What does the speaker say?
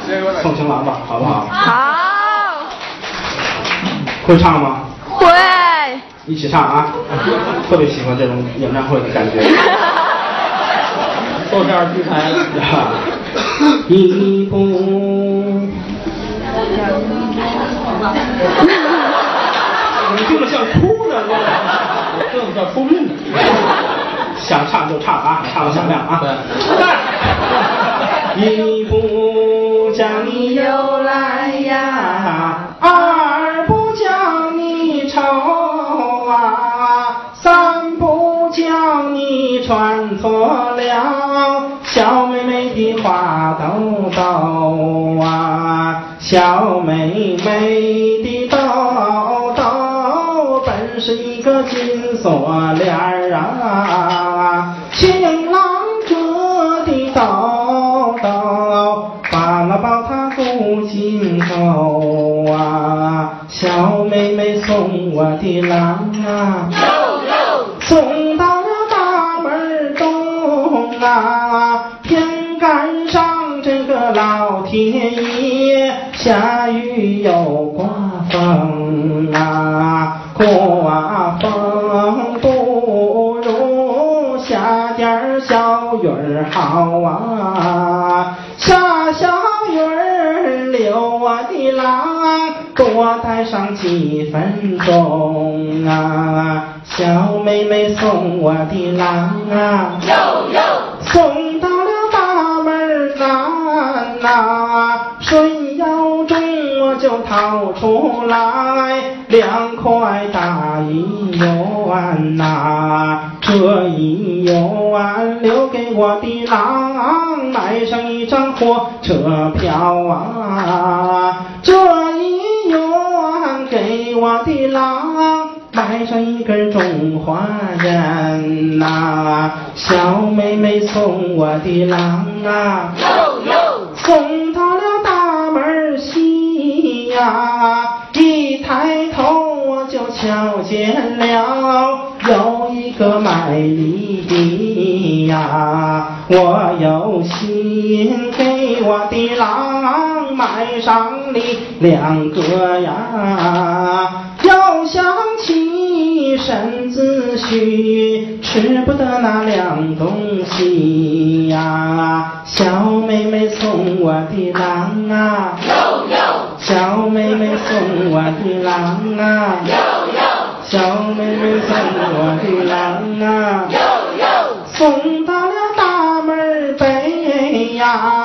送情郎吧，好不好？ 好。 会唱吗？ 会。 一起唱啊！特别喜欢这种演唱会的感觉。 坐这儿聚财啊！一步。你听着像哭的， 我听着像出殡的。 想唱就唱啊，唱的响亮啊！ 对。 一不叫你又来呀，二不叫你愁啊，三不叫你穿错了小妹妹的花兜兜啊，小妹妹的兜兜本是一个金锁链啊，情郎哥的兜兜把了抱他不进口啊，小妹妹送我的郎啊，送到了大门东啊，偏赶上这个老天爷下雨又刮风啊，刮风不如下点小雨儿好啊，下小雨儿留我的郎多待上几分钟啊，小妹妹送我的郎啊，送到了大门南啊，顺腰中我就掏出来2块大1元呐，这1元留给我的郎买上一张火车票啊，这1元给我的郎买上一根中华烟呐，小妹妹送我的郎啊，送到了大门西呀，一抬头我就瞧见了有一个卖梨的呀，我有心给我的郎买上梨2个呀，要想起身子虚，吃不得那2东西呀，小妹妹送我的郎啊，小妹妹送我的郎啊，小妹妹送我的郎啊，送到了大门北呀。